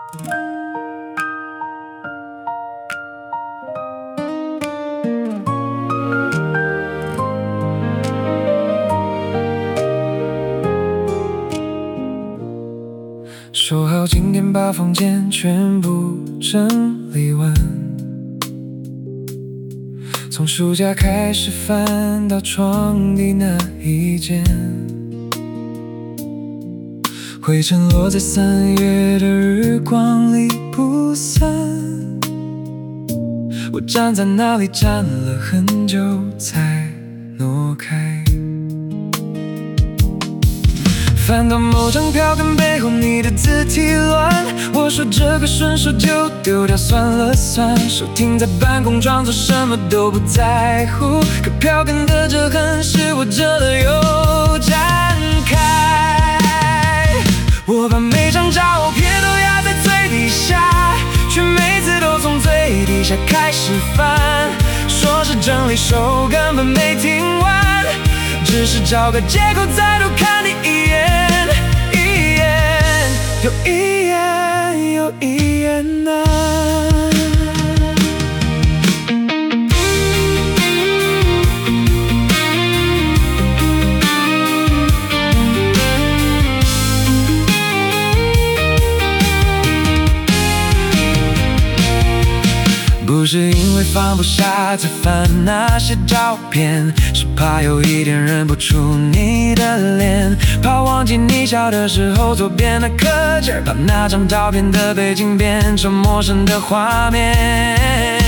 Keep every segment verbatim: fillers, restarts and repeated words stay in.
说好今天把房间全部整理完，从书架开始翻到床底那一件，灰尘落在三月的日光里不散。我站在那里站了很久才挪开，翻到某张票根背后你的字体乱，我说这个顺手就丢掉算了算，手停在办公装作什么都不在乎，可票根的折痕是我折了又展开。我把每张照片都压在最底下，却每次都从最底下开始翻，说是整理手根本没听完，只是找个借口再多看你一眼，一眼又一眼又一眼啊。不是因为放不下才翻那些照片，是怕有一天认不出你的脸，怕忘记你笑的时候左边的课件，怕那张照片的背景变成陌生的画面。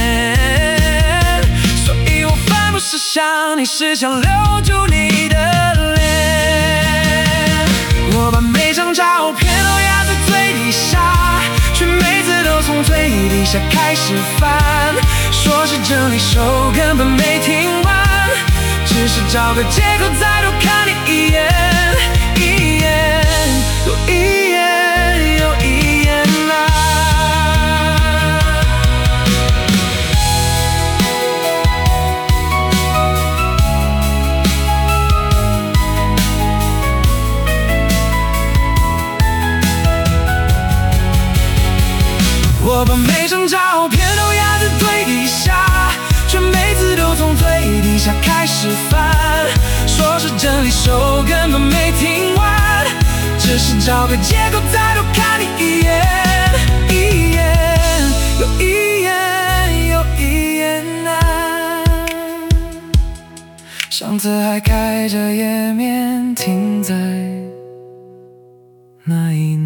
所以我翻不是想你，是想留住你的脸。我把每张照片都压在最底下，却每次都从最底下开始翻，说是整理手根本没听完，只是找个借口再多看你一眼，一眼又一眼又一眼啊。我把每张照片都压在最底下，却每次都从最底下开始翻，说是整理手根本没听完，只是找个借口再多看你一眼，一眼又一眼又一眼啊。相册还开着页面停在那一